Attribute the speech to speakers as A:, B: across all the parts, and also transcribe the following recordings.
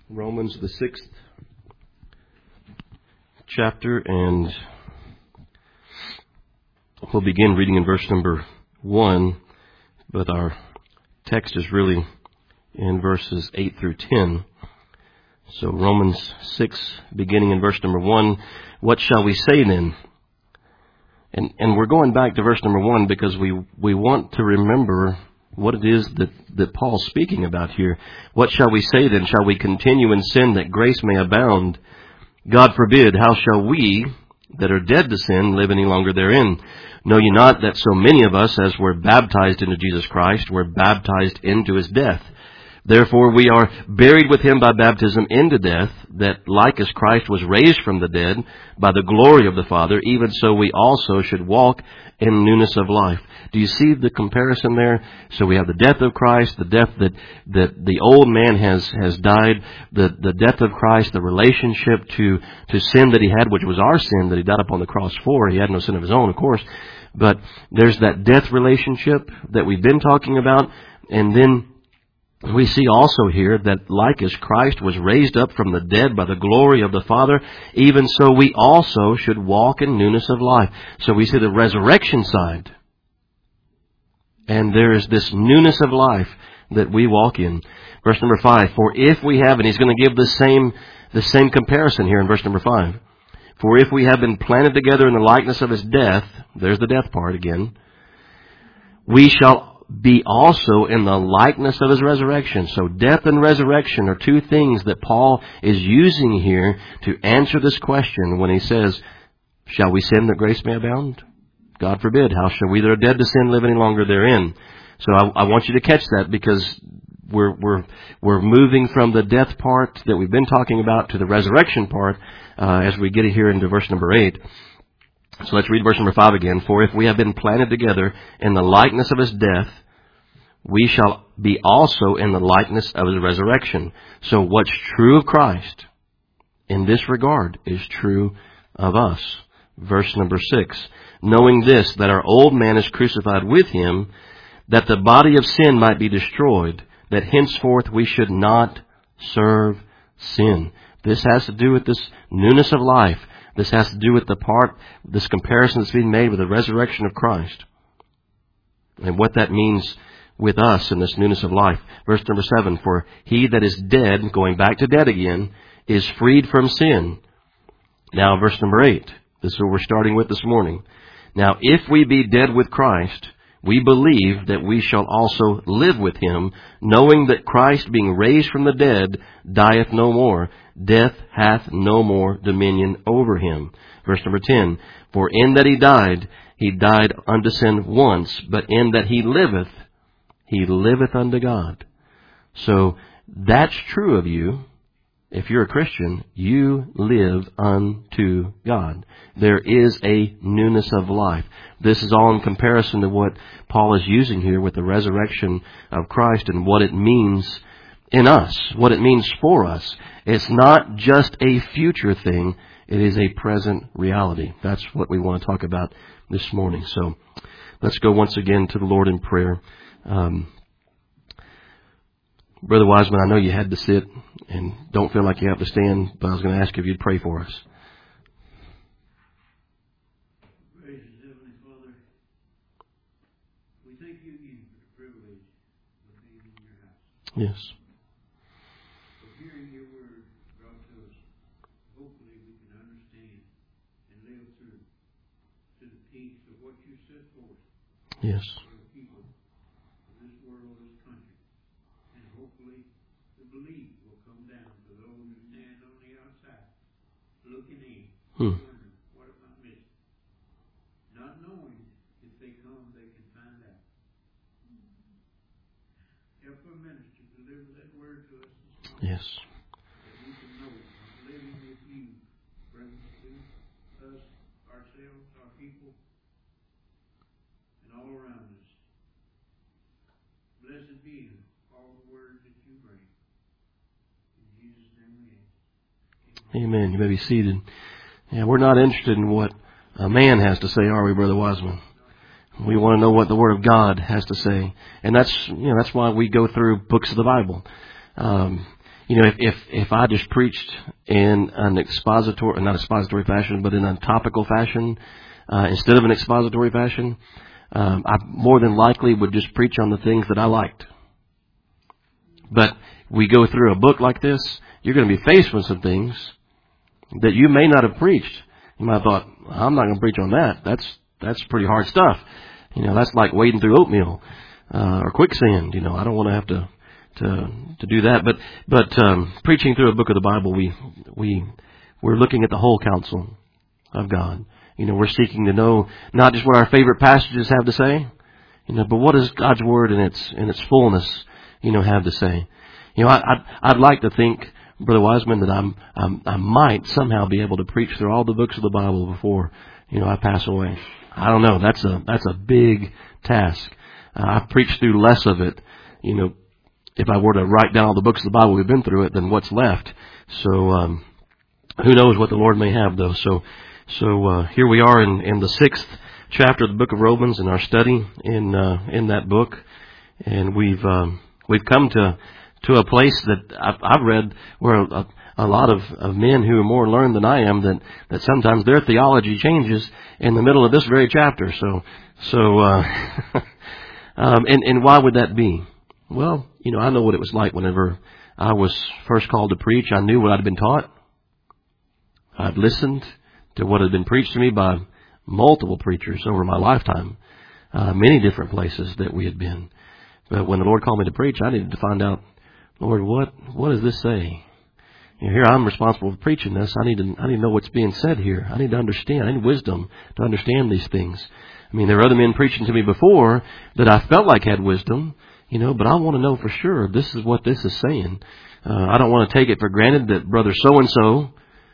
A: Romans, the 6th chapter, and we'll begin reading in verse number 1, but our text is really in verses 8 through 10. So Romans 6, beginning in verse number 1, what shall we say then? And we're going back to verse number 1 because we want to remember what it is that Paul's speaking about here. What shall we say then? Shall we continue in sin that grace may abound? God forbid. How shall we that are dead to sin live any longer therein? Know ye not that so many of us as were baptized into Jesus Christ were baptized into His death? Therefore we are buried with Him by baptism into death, that like as Christ was raised from the dead by the glory of the Father, even so we also should walk in newness of life. Do you see the comparison there? So we have the death of Christ, the death that the old man has died, the death of Christ, the relationship to sin that He had, which was our sin that He died upon the cross for. He had no sin of His own, of course. But there's that death relationship that we've been talking about. And then we see also here that like as Christ was raised up from the dead by the glory of the Father, even so we also should walk in newness of life. So we see the resurrection side. And there is this newness of life that we walk in. Verse number 5, for if we have, and he's going to give the same comparison here in verse number 5. For if we have been planted together in the likeness of His death, there's the death part again, we shall be also in the likeness of His resurrection. So death and resurrection are two things that Paul is using here to answer this question when he says, shall we sin that grace may abound? God forbid. How shall we that are dead to sin live any longer therein? So I want you to catch that because we're moving from the death part that we've been talking about to the resurrection part as we get here into verse number 8. So let's read verse number 5 again. For if we have been planted together in the likeness of His death, we shall be also in the likeness of His resurrection. So what's true of Christ in this regard is true of us. Verse number 6. Knowing this, that our old man is crucified with Him, that the body of sin might be destroyed, that henceforth we should not serve sin. This has to do with this newness of life. This has to do with this comparison that's being made with the resurrection of Christ. And what that means with us in this newness of life. Verse number 7, for he that is dead, going back to dead again, is freed from sin. Now verse number 8, this is what we're starting with this morning. Now if we be dead with Christ, we believe that we shall also live with Him, knowing that Christ being raised from the dead dieth no more. Death hath no more dominion over Him. Verse number 10, for in that He died unto sin once, but in that He liveth unto God. So that's true of you. If you're a Christian, you live unto God. There is a newness of life. This is all in comparison to what Paul is using here with the resurrection of Christ and what it means in us, what it means for us. It's not just a future thing. It is a present reality. That's what we want to talk about this morning. So let's go once again to the Lord in prayer. Brother Wiseman, I know you had to sit and don't feel like you have to stand, but I was going to ask if you'd pray for us.
B: Gracious Heavenly Father, we thank you again for the privilege of being in your house.
A: Yes.
B: For hearing your word brought to us, hopefully we can understand and live through to the peace of what you set forth.
A: Yes.
B: For the people of this world, this country. And hopefully the belief will come down to those who stand on the outside, looking in, wondering, what am I missing? Not knowing if they come, they can find out. Help our minister deliver that word to us this morning.
A: Yes.
B: That we can know I'm living with you, brings to us, ourselves, our people, and all around us. Blessed be all the words that you bring. In Jesus' name we ask.
A: Amen. You may be seated. Yeah, we're not interested in what a man has to say, are we, Brother Wiseman? We want to know what the Word of God has to say. And that's why we go through books of the Bible. if I just preached in an expository, not expository fashion, but in a topical fashion, instead of an expository fashion, I more than likely would just preach on the things that I liked. But we go through a book like this, you're going to be faced with some things that you may not have preached. You might have thought, I'm not going to preach on that. That's pretty hard stuff. That's like wading through oatmeal, or quicksand. I don't want to have to do that. But preaching through a book of the Bible, we're looking at the whole counsel of God. We're seeking to know not just what our favorite passages have to say, but what does God's Word in its fullness, have to say. I'd like to think, Brother Wiseman, that I might somehow be able to preach through all the books of the Bible before, I pass away. I don't know. That's a big task. I've preached through less of it, if I were to write down all the books of the Bible we've been through it, than what's left. So, who knows what the Lord may have, though. So here we are in the 6th chapter of the book of Romans in our study in that book, and we've come to a place that I've read where a lot of men who are more learned than I am, that sometimes their theology changes in the middle of this very chapter. And why would that be? Well, I know what it was like whenever I was first called to preach. I knew what I'd been taught. I'd listened to what had been preached to me by multiple preachers over my lifetime, many different places that we had been. But when the Lord called me to preach, I needed to find out, Lord, what does this say? Here I'm responsible for preaching this. I need to know what's being said here. I need to understand. I need wisdom to understand these things. There were other men preaching to me before that I felt like had wisdom, but I want to know for sure this is what this is saying. I don't want to take it for granted that brother so-and-so,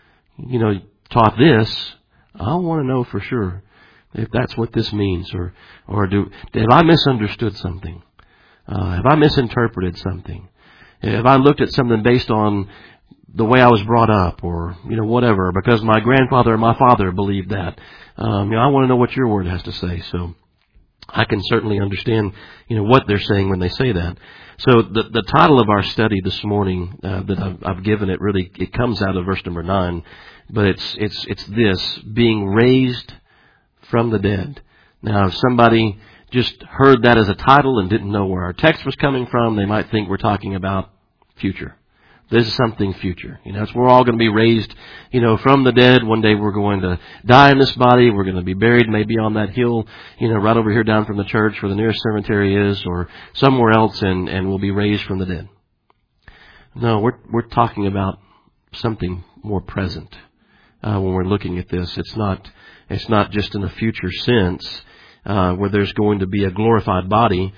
A: taught this. I want to know for sure if that's what this means, or have I misunderstood something? Have I misinterpreted something? Have I looked at something based on the way I was brought up, or whatever, because my grandfather or my father believed that? I want to know what your word has to say, so I can certainly understand what they're saying when they say that. So the title of our study this morning that I've given it, really it comes out of verse number 9, but it's this: being raised from the dead. Now, if somebody just heard that as a title and didn't know where our text was coming from, they might think we're talking about future. This is something future. It's we're all going to be raised, from the dead. One day we're going to die in this body. We're going to be buried maybe on that hill, right over here down from the church where the nearest cemetery is, or somewhere else, and we'll be raised from the dead. No, we're talking about something more present when we're looking at this. It's not just in a future sense where there's going to be a glorified body,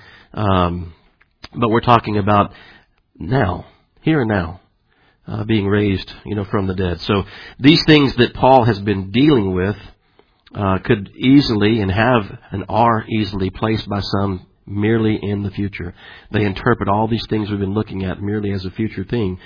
A: but we're talking about now, here and now. Being raised, from the dead. So these things that Paul has been dealing with could easily and are easily placed by some merely in the future. They interpret all these things we've been looking at merely as a future thing.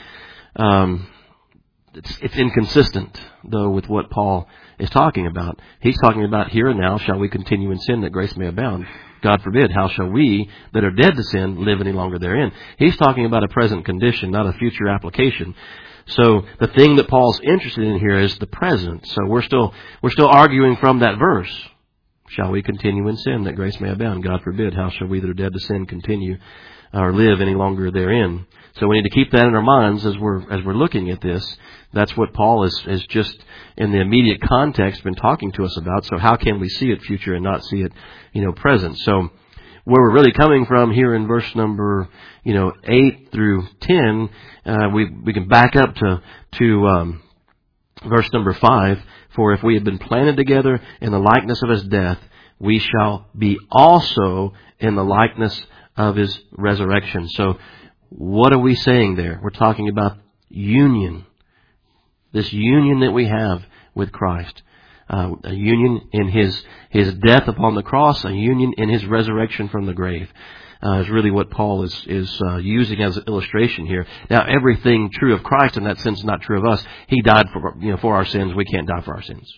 A: It's inconsistent, though, with what Paul is talking about. He's talking about here and now, shall we continue in sin that grace may abound? God forbid, how shall we that are dead to sin live any longer therein? He's talking about a present condition, not a future application. So the thing that Paul's interested in here is the present. So we're still arguing from that verse. Shall we continue in sin that grace may abound? God forbid, how shall we that are dead to sin continue or live any longer therein? So we need to keep that in our minds as we're looking at this. That's what Paul is just in the immediate context been talking to us about. So how can we see it future and not see it, present? So where we're really coming from here in verse number, 8 through 10, we can back up to verse number 5. For if we have been planted together in the likeness of his death, we shall be also in the likeness of his resurrection. So what are we saying there? We're talking about union. This union that we have with Christ. A union in his death upon the cross, a union in his resurrection from the grave. Is really what Paul is using as an illustration here. Now, everything true of Christ in that sense is not true of us. He died for our sins. We can't die for our sins.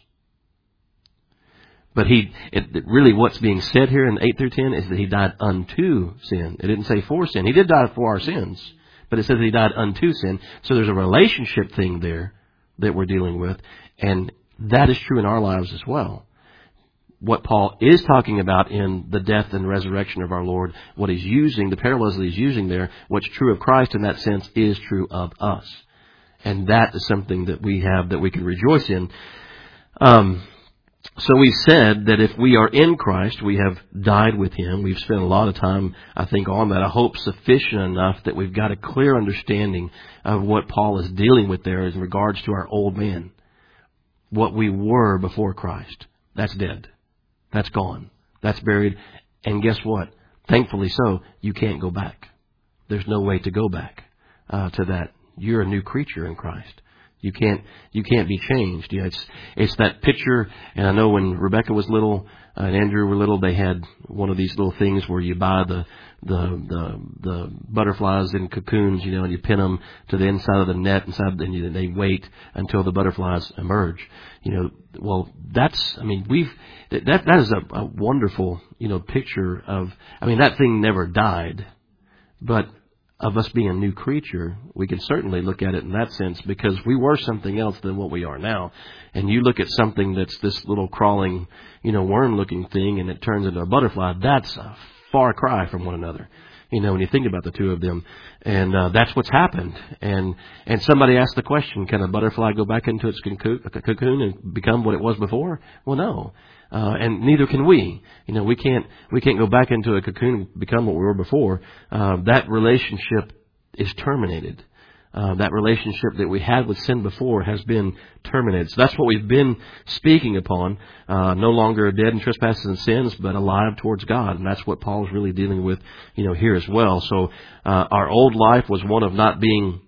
A: But really what's being said here in 8 through 10 is that he died unto sin. It didn't say for sin. He did die for our sins, but it says that He died unto sin. So there's a relationship thing there that we're dealing with, and that is true in our lives as well. What Paul is talking about in the death and resurrection of our Lord, what he's using, the parallels that he's using there, what's true of Christ in that sense is true of us. And that is something that we have that we can rejoice in. So we said that if we are in Christ, we have died with Him. We've spent a lot of time, I think, on that. I hope sufficient enough that we've got a clear understanding of what Paul is dealing with there in regards to our old man. What we were before Christ. That's dead. That's gone. That's buried. And guess what? Thankfully so, you can't go back. There's no way to go back to that. You're a new creature in Christ. You can't be changed. You know, it's that picture. And I know when Rebecca was little and Andrew were little, they had one of these little things where you buy the butterflies in cocoons, you know, and you pin them to the inside of the net, and they wait until the butterflies emerge. You know, well, that is a wonderful, you know, picture of. I mean, that thing never died, but of us being a new creature, we can certainly look at it in that sense, because we were something else than what we are now. And you look at something that's this little crawling, you know, worm-looking thing, and it turns into a butterfly. That's a far cry from one another. You know, when you think about the two of them. And that's what's happened. And somebody asked the question, can a butterfly go back into its cocoon and become what it was before? Well, no. And neither can we. You know, we can't go back into a cocoon and become what we were before. That relationship is terminated. That relationship that we had with sin before has been terminated. So that's what we've been speaking upon. No longer dead in trespasses and sins, but alive towards God. And that's what Paul is really dealing with, you know, here as well. So, our old life was one of not being,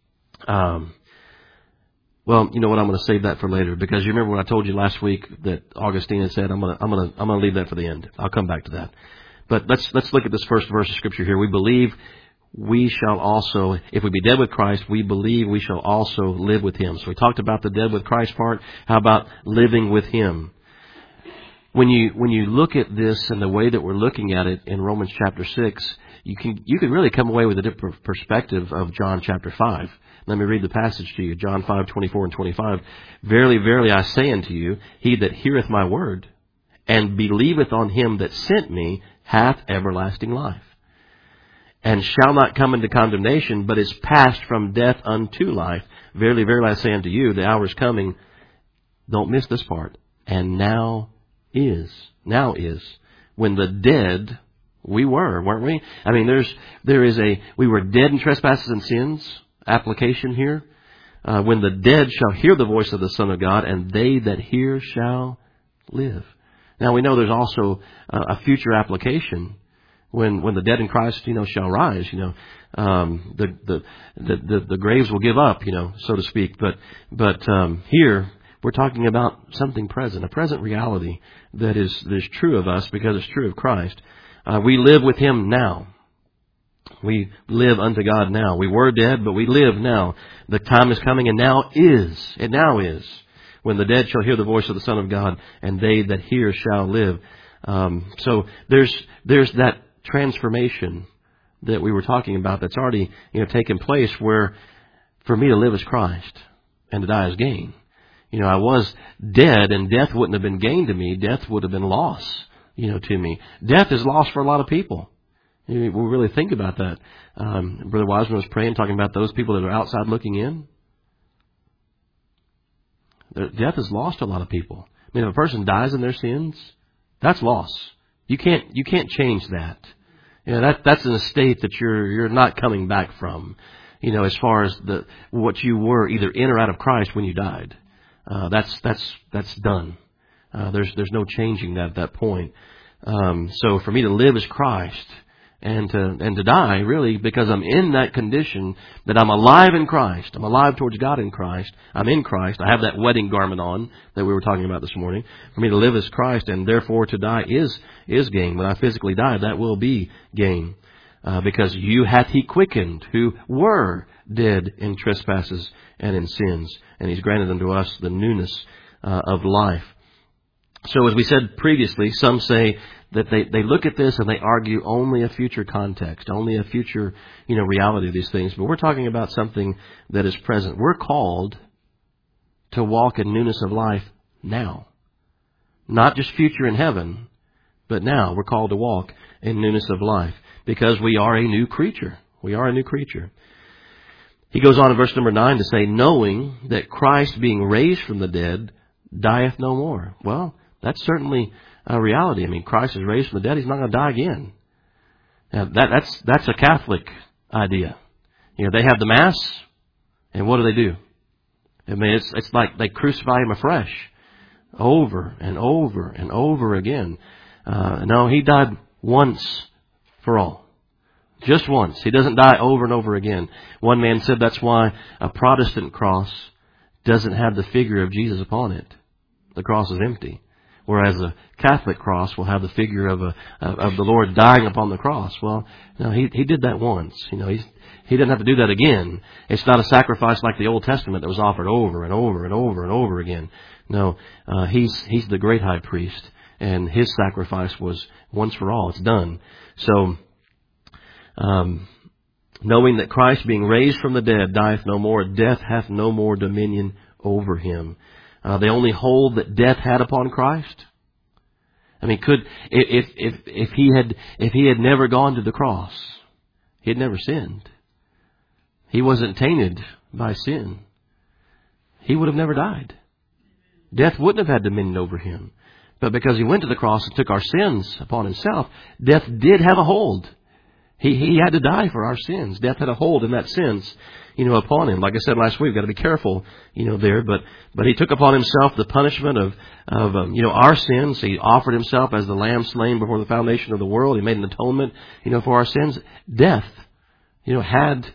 A: well, you know what? I'm going to save that for later, because you remember when I told you last week that Augustine had said, I'm going to leave that for the end. I'll come back to that. But let's look at this first verse of Scripture here. We believe we shall also, if we be dead with Christ, we believe we shall also live with Him. So we talked about the dead with Christ part. How about living with Him? When you look at this and the way that we're looking at it in Romans chapter 6, you can really come away with a different perspective of John chapter 5. Let me read the passage to you. John 5:24 and 25. Verily, verily, I say unto you, he that heareth my word and believeth on Him that sent me hath everlasting life, and shall not come into condemnation, but is passed from death unto life. Verily, verily, I say unto you, the hour is coming. Don't miss this part. And now is, when the dead we were, weren't we? I mean, we were dead in trespasses and sins. Application here. When the dead shall hear the voice of the Son of God, and they that hear shall live. Now we know there's also a future application. When the dead in Christ, you know, shall rise, you know, the graves will give up, you know, so to speak. But here we're talking about something present, a present reality that is true of us because it's true of Christ. We live with Him now. We live unto God now. We were dead, but we live now. The time is coming, and it now is, when the dead shall hear the voice of the Son of God, and they that hear shall live. So there's that transformation that we were talking about that's already, you know, taken place, where for me to live is Christ and to die is gain. You know, I was dead, and death wouldn't have been gain to me. Death would have been loss, you know, to me. Death is loss for a lot of people. We really think about that. Brother Wiseman was praying, talking about those people that are outside looking in. Death has lost a lot of people. I mean, if a person dies in their sins, that's loss. You can't change that. You know, that's an estate that you're not coming back from. You know, as far as what you were either in or out of Christ when you died. That's done. There's no changing that at that point. So for me to live is Christ. And to die, really, because I'm in that condition that I'm alive in Christ. I'm alive towards God in Christ. I'm in Christ. I have that wedding garment on that we were talking about this morning. For me to live is Christ, and therefore to die is gain. When I physically die, that will be gain. Because you hath He quickened who were dead in trespasses and in sins. And He's granted unto us the newness of life. So as we said previously, some say that they look at this and they argue only a future context, only a future, reality of these things. But we're talking about something that is present. We're called to walk in newness of life now. Not just future in heaven, but now we're called to walk in newness of life because we are a new creature. We are a new creature. He goes on in verse number 9 to say, knowing that Christ being raised from the dead dieth no more. Well, that's certainly a reality. I mean, Christ is raised from the dead. He's not going to die again. Now, that's a Catholic idea. They have the Mass, and what do? I mean, it's like they crucify Him afresh, over and over and over again. No, He died once for all. Just once. He doesn't die over and over again. One man said that's why a Protestant cross doesn't have the figure of Jesus upon it. The cross is empty. Whereas a Catholic cross will have the figure of the Lord dying upon the cross. Well, no, He did that once. He didn't have to do that again. It's not a sacrifice like the Old Testament that was offered over and over and over and over again. No, He's the great high priest, and His sacrifice was once for all. It's done. So, knowing that Christ being raised from the dead dieth no more, death hath no more dominion over Him. The only hold that death had upon Christ. I mean, if He had never gone to the cross, He had never sinned. He wasn't tainted by sin. He would have never died. Death wouldn't have had dominion over Him. But because He went to the cross and took our sins upon Himself, death did have a hold. He had to die for our sins. Death had a hold in that sense, upon Him. Like I said last week, we've got to be careful, there. But He took upon Himself the punishment of our sins. He offered Himself as the Lamb slain before the foundation of the world. He made an atonement, for our sins. Death, had,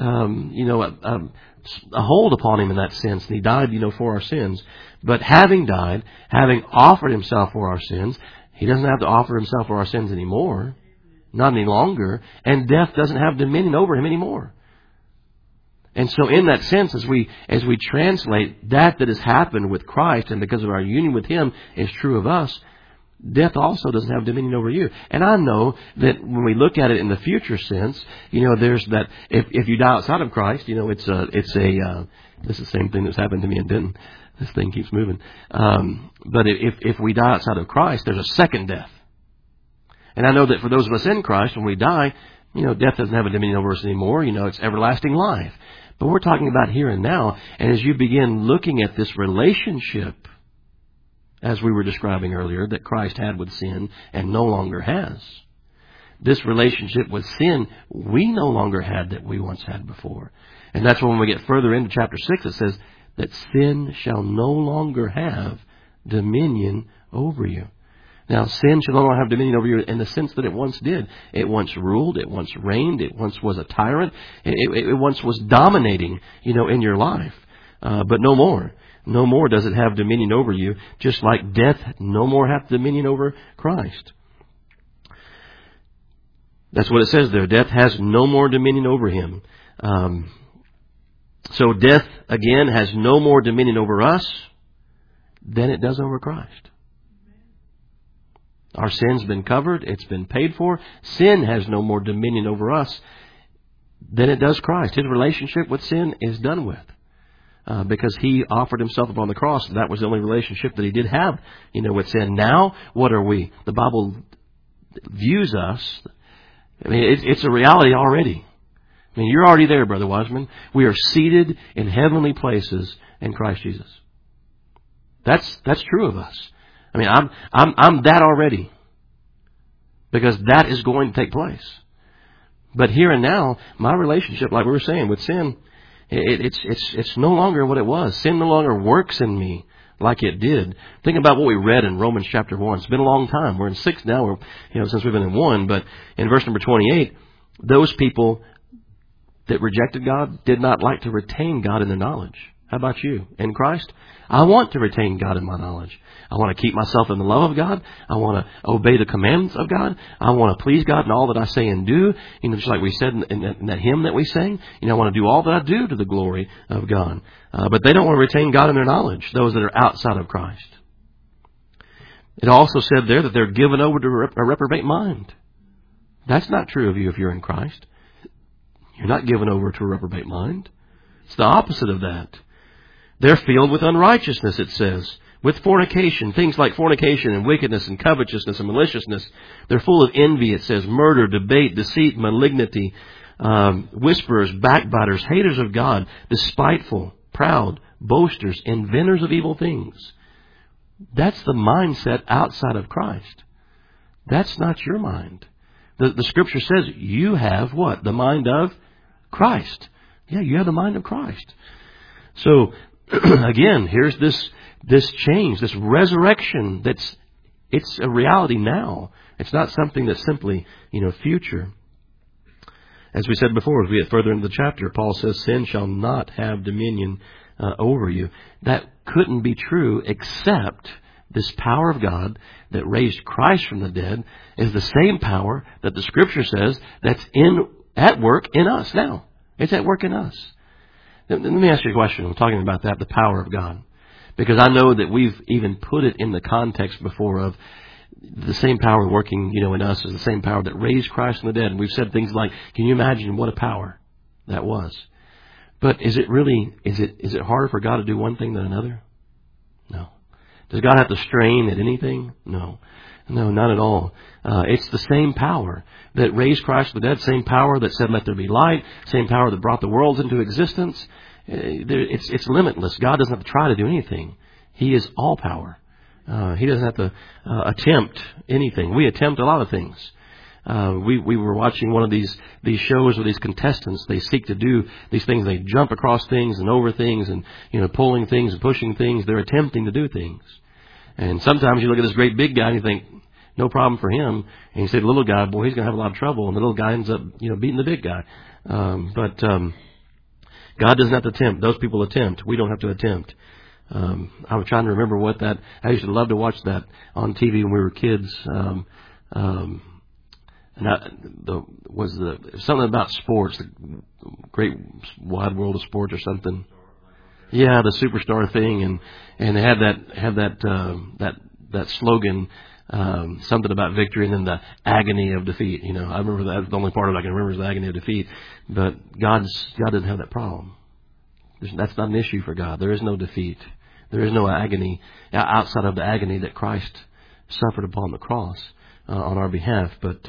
A: a hold upon Him in that sense. And He died, for our sins. But having died, having offered Himself for our sins, He doesn't have to offer Himself for our sins anymore. Not any longer. And death doesn't have dominion over Him anymore. And so in that sense, as we translate that has happened with Christ, and because of our union with Him is true of us, death also doesn't have dominion over you. And I know that when we look at it in the future sense, there's that if you die outside of Christ, this is the same thing that's happened to me in Denton. This thing keeps moving. But if we die outside of Christ, there's a second death. And I know that for those of us in Christ, when we die, death doesn't have a dominion over us anymore. It's everlasting life. But we're talking about here and now. And as you begin looking at this relationship, as we were describing earlier, that Christ had with sin and no longer has, this relationship with sin we no longer had that we once had before. And that's when we get further into chapter 6, it says that sin shall no longer have dominion over you. Now, sin shall no longer have dominion over you in the sense that it once did. It once ruled. It once reigned. It once was a tyrant. It once was dominating, in your life. But no more. No more does it have dominion over you, just like death no more hath dominion over Christ. That's what it says there. Death has no more dominion over Him. So death, again, has no more dominion over us than it does over Christ. Our sin's been covered. It's been paid for. Sin has no more dominion over us than it does Christ. His relationship with sin is done with. Because He offered Himself upon the cross. That was the only relationship that He did have, with sin. Now, what are we? The Bible views us. I mean, it's a reality already. I mean, you're already there, Brother Wiseman. We are seated in heavenly places in Christ Jesus. That's true of us. I mean, I'm that already. Because that is going to take place. But here and now, my relationship, like we were saying, with sin, it's no longer what it was. Sin no longer works in me like it did. Think about what we read in Romans chapter 1. It's been a long time. We're in 6 now, since we've been in 1. But in verse number 28, those people that rejected God did not like to retain God in their knowledge. How about you? In Christ, I want to retain God in my knowledge. I want to keep myself in the love of God. I want to obey the commandments of God. I want to please God in all that I say and do. Just like we said in that hymn that we sang. I want to do all that I do to the glory of God. But they don't want to retain God in their knowledge, those that are outside of Christ. It also said there that they're given over to a reprobate mind. That's not true of you if you're in Christ. You're not given over to a reprobate mind. It's the opposite of that. They're filled with unrighteousness, it says. With fornication, things like fornication and wickedness and covetousness and maliciousness. They're full of envy, it says, murder, debate, deceit, malignity, whisperers, backbiters, haters of God, despiteful, proud, boasters, inventors of evil things. That's the mindset outside of Christ. That's not your mind. The Scripture says you have what? The mind of Christ. Yeah, you have the mind of Christ. So, again, here's this change, this resurrection it's a reality now. It's not something that's simply, future. As we said before, as we get further into the chapter, Paul says, sin shall not have dominion over you. That couldn't be true except this power of God that raised Christ from the dead is the same power that the Scripture says that's at work in us now. It's at work in us. Let me ask you a question. I'm talking about that, the power of God. Because I know that we've even put it in the context before of the same power working, in us is the same power that raised Christ from the dead. And we've said things like, can you imagine what a power that was? But is it harder for God to do one thing than another? No. Does God have to strain at anything? No. No, not at all. It's the same power that raised Christ from the dead, same power that said, let there be light, same power that brought the worlds into existence. It's limitless. God doesn't have to try to do anything. He is all power. He doesn't have to attempt anything. We attempt a lot of things. We were watching one of these shows where these contestants, they seek to do these things. They jump across things and over things and, pulling things and pushing things. They're attempting to do things. And sometimes you look at this great big guy and you think, no problem for him. And you say, the little guy, boy, he's going to have a lot of trouble. And the little guy ends up, beating the big guy. But God doesn't have to attempt. Those people attempt. We don't have to attempt. I was trying to remember I used to love to watch that on TV when we were kids. Something about sports, the great wide world of sports or something. Yeah, the superstar thing, and they have that slogan, something about victory and then the agony of defeat. I remember that. The only part of it I can remember is the agony of defeat. But God doesn't have that problem. That's not an issue for God. There is no defeat. There is no agony outside of the agony that Christ suffered upon the cross on our behalf. But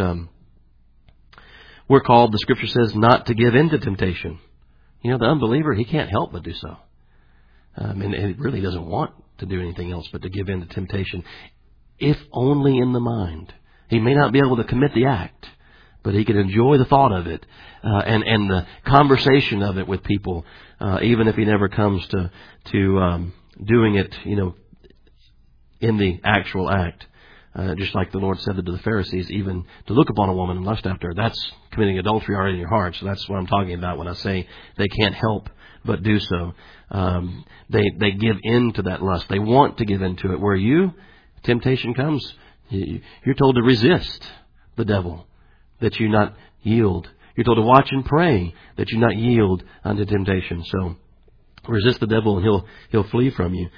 A: we're called, the Scripture says, not to give in to temptation. The unbeliever, he can't help but do so. And he really doesn't want to do anything else but to give in to temptation, if only in the mind. He may not be able to commit the act, but he can enjoy the thought of it and the conversation of it with people, even if he never comes to doing it, in the actual act. Just like the Lord said to the Pharisees, even to look upon a woman and lust after her, that's committing adultery already in your heart. So that's what I'm talking about when I say they can't help but do so. They give in to that lust. They want to give in to it. Where temptation comes, you're told to resist the devil, that you not yield. You're told to watch and pray, that you not yield unto temptation. So resist the devil and he'll flee from you.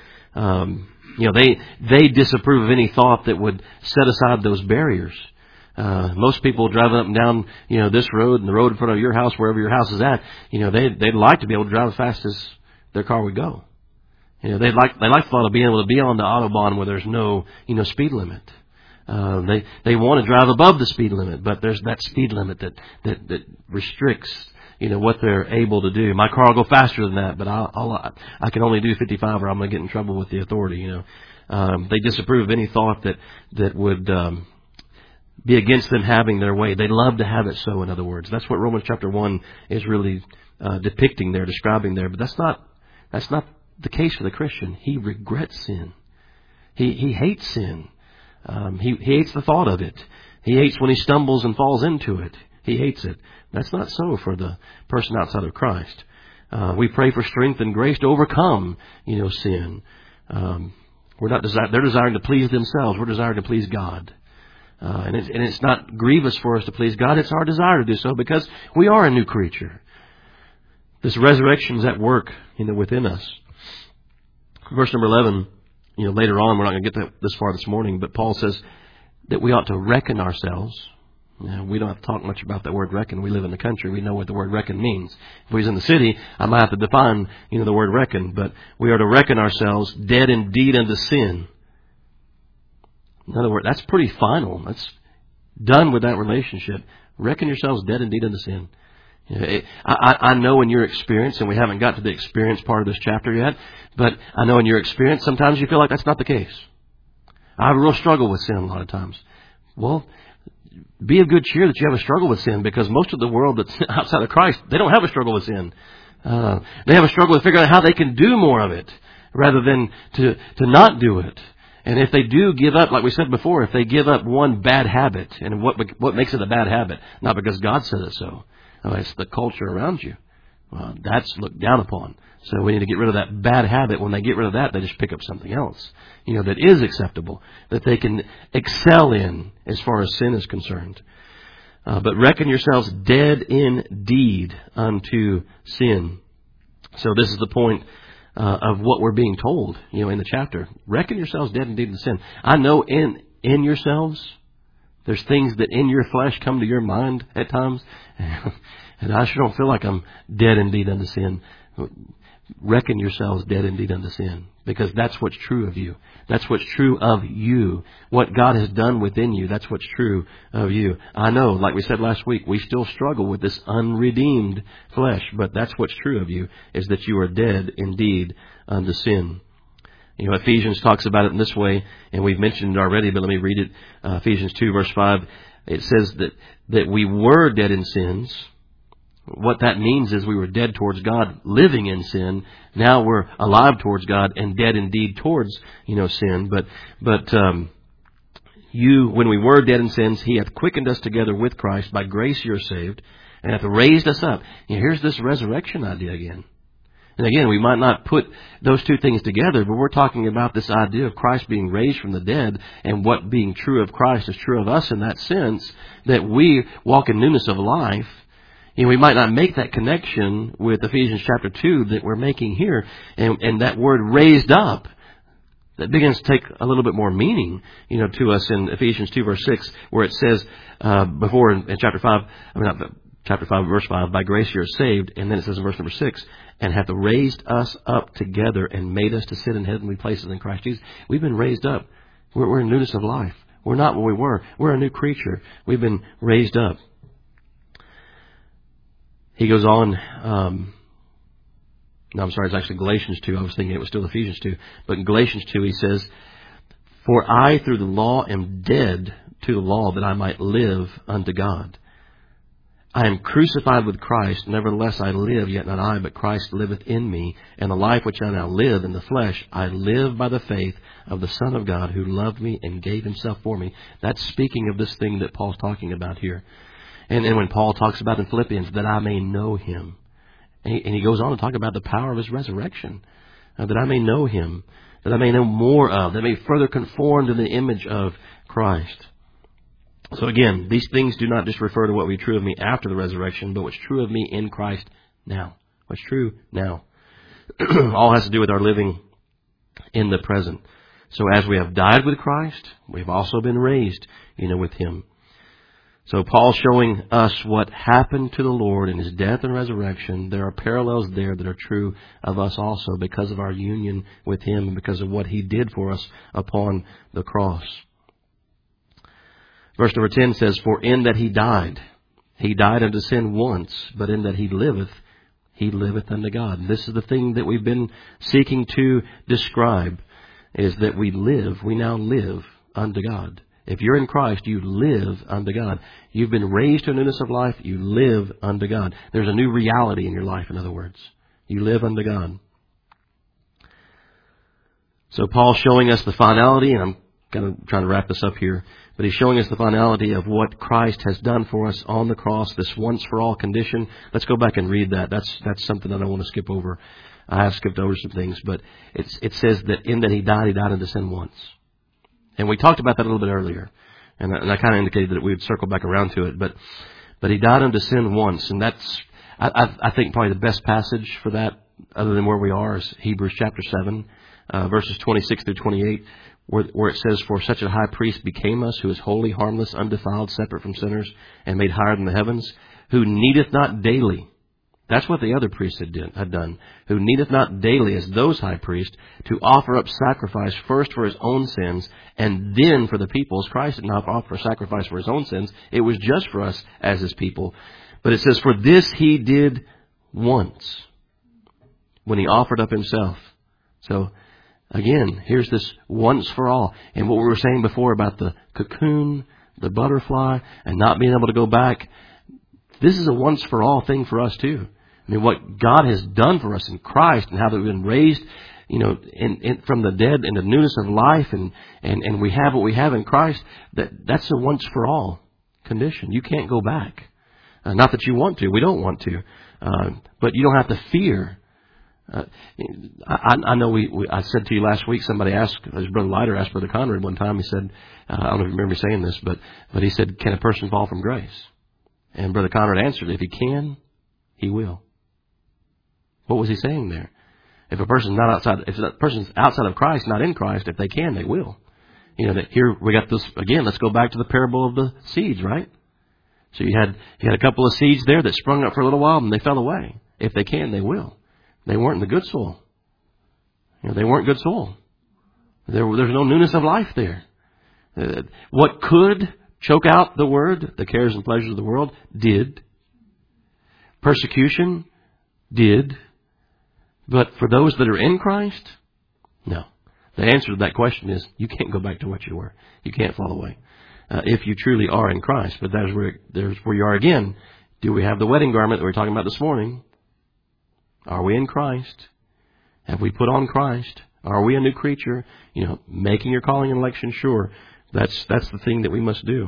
A: They disapprove of any thought that would set aside those barriers. Most people driving up and down, this road and the road in front of your house, wherever your house is at, they'd like to be able to drive as fast as their car would go. They like the thought of being able to be on the Autobahn where there's no, speed limit. They want to drive above the speed limit, but there's that speed limit that restricts, what they're able to do. My car will go faster than that, but I can only do 55 or I'm going to get in trouble with the authority, They disapprove of any thought that would, be against them having their way. They love to have it so, in other words. That's what Romans chapter 1 is really depicting there, describing there. But that's not the case for the Christian. He regrets sin. He hates sin. He hates the thought of it. He hates when he stumbles and falls into it. He hates it. That's not so for the person outside of Christ. We pray for strength and grace to overcome, sin. They're desiring to please themselves. We're desiring to please God. And it's not grievous for us to please God. It's our desire to do so because we are a new creature. This resurrection is at work, within us. Verse number 11 Later on, we're not going to get this far this morning, but Paul says that we ought to reckon ourselves. We don't have to talk much about that word reckon. We live in the country. We know what the word reckon means. If we was in the city, I might have to define, the word reckon. But we are to reckon ourselves dead indeed unto sin. In other words, that's pretty final. That's done with that relationship. Reckon yourselves dead indeed unto sin. I know in your experience, and we haven't got to the experience part of this chapter yet, but I know in your experience, sometimes you feel like that's not the case. I have a real struggle with sin a lot of times. Well, be of good cheer that you have a struggle with sin, because most of the world that's outside of Christ, they don't have a struggle with sin. They have a struggle with figuring out how they can do more of it rather than to not do it. And if they do give up, like we said before, if they give up one bad habit, and what makes it a bad habit? Not because God said it so. It's the culture around you. That's looked down upon. So we need to get rid of that bad habit. When they get rid of that, they just pick up something else, that is acceptable, that they can excel in as far as sin is concerned. But reckon yourselves dead indeed unto sin. So this is the point of what we're being told, in the chapter. Reckon yourselves dead indeed unto sin. I know in yourselves, there's things that in your flesh come to your mind at times, and I sure don't feel like I'm dead indeed unto sin. Reckon yourselves dead indeed unto sin, because that's what's true of you. That's what's true of you. What God has done within you, that's what's true of you. I know, like we said last week, we still struggle with this unredeemed flesh, but that's what's true of you, is that you are dead indeed unto sin. Ephesians talks about it in this way, and we've mentioned it already, but let me read it. Ephesians 2, verse 5. It says that we were dead in sins. What that means is we were dead towards God, living in sin. Now we're alive towards God and dead indeed towards, sin. But when we were dead in sins, He hath quickened us together with Christ. By grace you're saved, and hath raised us up. Here's this resurrection idea again. And again, we might not put those two things together, but we're talking about this idea of Christ being raised from the dead, and what being true of Christ is true of us in that sense, that we walk in newness of life. We might not make that connection with Ephesians chapter 2 that we're making here, and that word raised up, that begins to take a little bit more meaning, to us in Ephesians 2 verse 6, where it says, before in chapter 5, chapter 5 verse 5, by grace you're saved, and then it says in verse number 6, and hath raised us up together and made us to sit in heavenly places in Christ Jesus. We've been raised up. We're in newness of life. We're not what we were. We're a new creature. We've been raised up. He goes on, no, I'm sorry, it's actually Galatians 2. I was thinking it was still Ephesians 2. But in Galatians 2 he says, for I through the law am dead to the law, that I might live unto God. I am crucified with Christ, nevertheless I live, yet not I, but Christ liveth in me. And the life which I now live in the flesh, I live by the faith of the Son of God, who loved me and gave Himself for me. That's speaking of this thing that Paul's talking about here. And when Paul talks about in Philippians, that I may know Him. And he goes on to talk about the power of His resurrection. That I may know Him. That I may know more of. That I may be further conformed to the image of Christ. So again, these things do not just refer to what will be true of me after the resurrection, but what's true of me in Christ now. What's true now. All has to do with our living in the present. So as we have died with Christ, we've also been raised, with Him. So Paul's showing us what happened to the Lord in His death and resurrection. There are parallels there that are true of us also, because of our union with Him and because of what He did for us upon the cross. Verse number 10 says, for in that He died unto sin once, but in that He liveth unto God. And this is the thing that we've been seeking to describe, is that we now live unto God. If you're in Christ, you live unto God. You've been raised to a newness of life, you live unto God. There's a new reality in your life, in other words. You live unto God. So Paul's showing us the finality, and I'm kind of trying to wrap this up here, but he's showing us the finality of what Christ has done for us on the cross, this once-for-all condition. Let's go back and read that. That's something that I don't want to skip over. I have skipped over some things, but it says that in that He died unto sin once. And we talked about that a little bit earlier, and I kind of indicated that we would circle back around to it, but He died unto sin once, and that's, I think, probably the best passage for that other than where we are, is Hebrews chapter 7, verses 26 through 28, where it says, "For such a high priest became us, who is holy, harmless, undefiled, separate from sinners, and made higher than the heavens, who needeth not daily." That's what the other priests had done. "Who needeth not daily, as those high priests, to offer up sacrifice first for his own sins, and then for the people's." Christ did not offer sacrifice for his own sins. It was just for us as his people. But it says, "For this he did once, when he offered up himself." So, again, here's this once for all. And what we were saying before about the cocoon, the butterfly, and not being able to go back, this is a once for all thing for us too. I mean, what God has done for us in Christ, and how that we've been raised, from the dead into newness of life, and we have what we have in Christ, that's a once for all condition. You can't go back. Not that you want to. We don't want to. But you don't have to fear. I know I said to you last week, somebody asked, as Brother Leiter asked Brother Conrad one time, he said, I don't know if you remember saying this, but he said, "Can a person fall from grace?" And Brother Conrad answered, "If he can, he will." What was he saying there? If a person's outside of Christ, not in Christ, if they can, they will. That here we got this again. Let's go back to the parable of the seeds, right? So you had a couple of seeds there that sprung up for a little while and they fell away. If they can, they will. They weren't in the good soil. They weren't good soil. There's no newness of life there. What could choke out the word, the cares and pleasures of the world, did. Persecution did. But for those that are in Christ, no. The answer to that question is, you can't go back to what you were. You can't fall away. If you truly are in Christ. But there's where you are again. Do we have the wedding garment that we were talking about this morning? Are we in Christ? Have we put on Christ? Are we a new creature? Making your calling and election sure. That's the thing that we must do.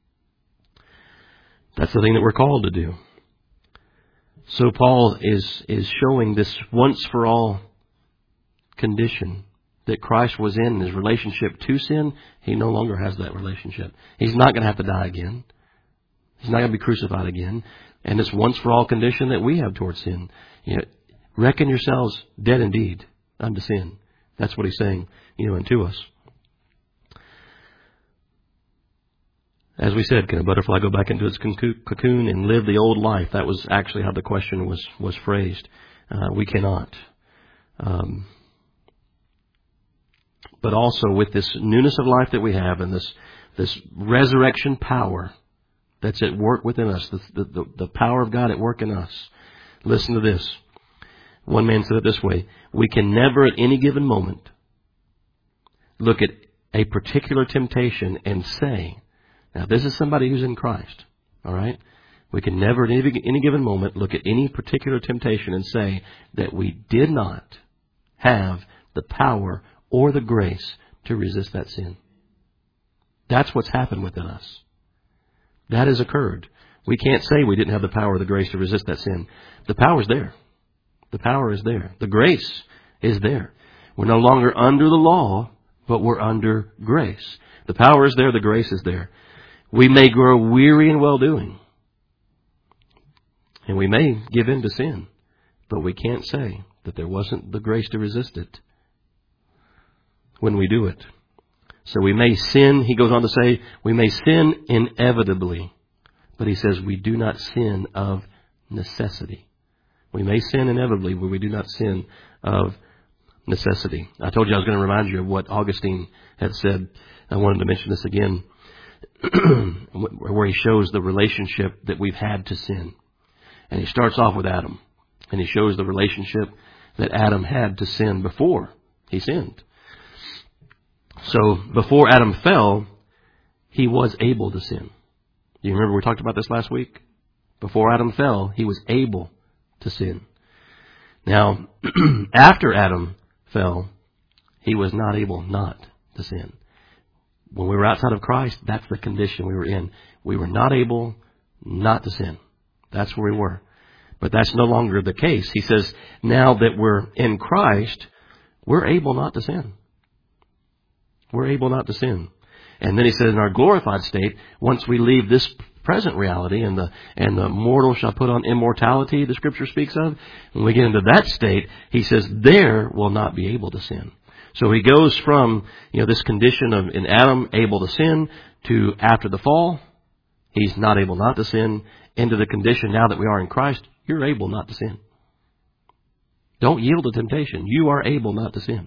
A: That's the thing that we're called to do. So Paul is showing this once for all condition that Christ was in his relationship to sin. He no longer has that relationship. He's not going to have to die again. He's not going to be crucified again. And this once for all condition that we have towards sin. Reckon yourselves dead indeed unto sin. That's what he's saying, and to us. As we said, can a butterfly go back into its cocoon and live the old life? That was actually how the question was phrased. We cannot. But also with this newness of life that we have, and this resurrection power that's at work within us, the power of God at work in us. Listen to this. One man said it this way: we can never at any given moment look at a particular temptation and say, now this is somebody who's in Christ, all right? We can never at any given moment look at any particular temptation and say that we did not have the power or the grace to resist that sin. That's what's happened within us. That has occurred. We can't say we didn't have the power or the grace to resist that sin. The power's there. The power is there. The grace is there. We're no longer under the law, but we're under grace. The power is there. The grace is there. We may grow weary in well-doing. And we may give in to sin. But we can't say that there wasn't the grace to resist it when we do it. So we may sin, he goes on to say, we may sin inevitably. But he says we do not sin of necessity. We may sin inevitably, but we do not sin of necessity. I told you I was going to remind you of what Augustine had said. I wanted to mention this again, where he shows the relationship that we've had to sin. And he starts off with Adam. And he shows the relationship that Adam had to sin before he sinned. So before Adam fell, he was able to sin. Do you remember we talked about this last week? Before Adam fell, he was able to sin. Now, after Adam fell, he was not able not to sin. When we were outside of Christ, that's the condition we were in. We were not able not to sin. That's where we were. But that's no longer the case. He says, now that we're in Christ, we're able not to sin. We're able not to sin. And then he says, in our glorified state, once we leave this present reality, and the mortal shall put on immortality, the Scripture speaks of. When we get into that state, he says there will not be able to sin. So he goes from, this condition of in Adam able to sin to after the fall, he's not able not to sin, into the condition now that we are in Christ, you're able not to sin. Don't yield to temptation. You are able not to sin.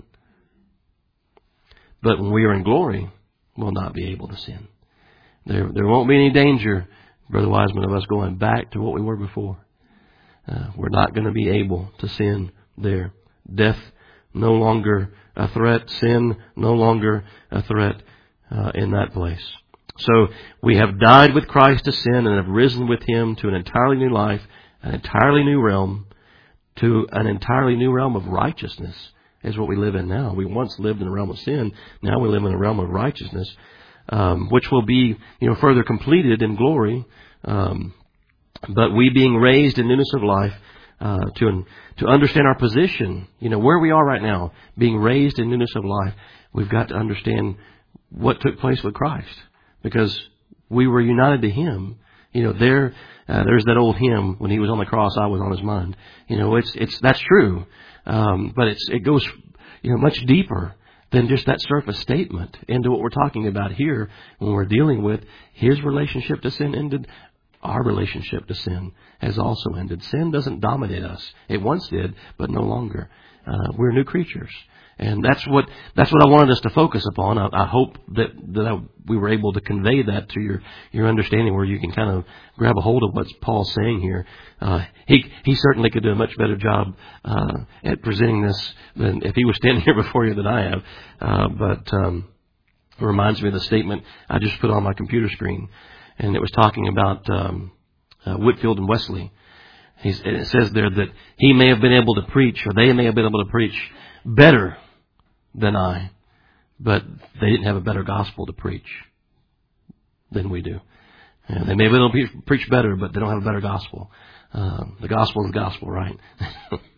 A: But when we are in glory, we'll not be able to sin. There won't be any danger, Brother Wiseman, of us going back to what we were before. We're not going to be able to sin there. Death no longer a threat. Sin no longer a threat in that place. So we have died with Christ to sin and have risen with Him to an entirely new life, an entirely new realm, to an entirely new realm of righteousness is what we live in now. We once lived in the realm of sin. Now we live in a realm of righteousness, which will be, further completed in glory. But we being raised in newness of life, to understand our position, where we are right now, being raised in newness of life, we've got to understand what took place with Christ, because we were united to Him. There's that old hymn, when He was on the cross, I was on His mind. That's true. But it goes, much deeper than just that surface statement into what we're talking about here when we're dealing with His relationship to sin ended. Our relationship to sin has also ended. Sin doesn't dominate us. It once did, but no longer. We're new creatures. And that's what I wanted us to focus upon. I hope that we were able to convey that to your understanding, where you can kind of grab a hold of what Paul's saying here. He certainly could do a much better job at presenting this than if he was standing here before you than I have. But it reminds me of the statement I just put on my computer screen, and it was talking about Whitefield and Wesley. It says there that he may have been able to preach, or they may have been able to preach better than I, but they didn't have a better gospel to preach than we do. And they may be able to preach better, but they don't have a better gospel. The gospel is the gospel, right?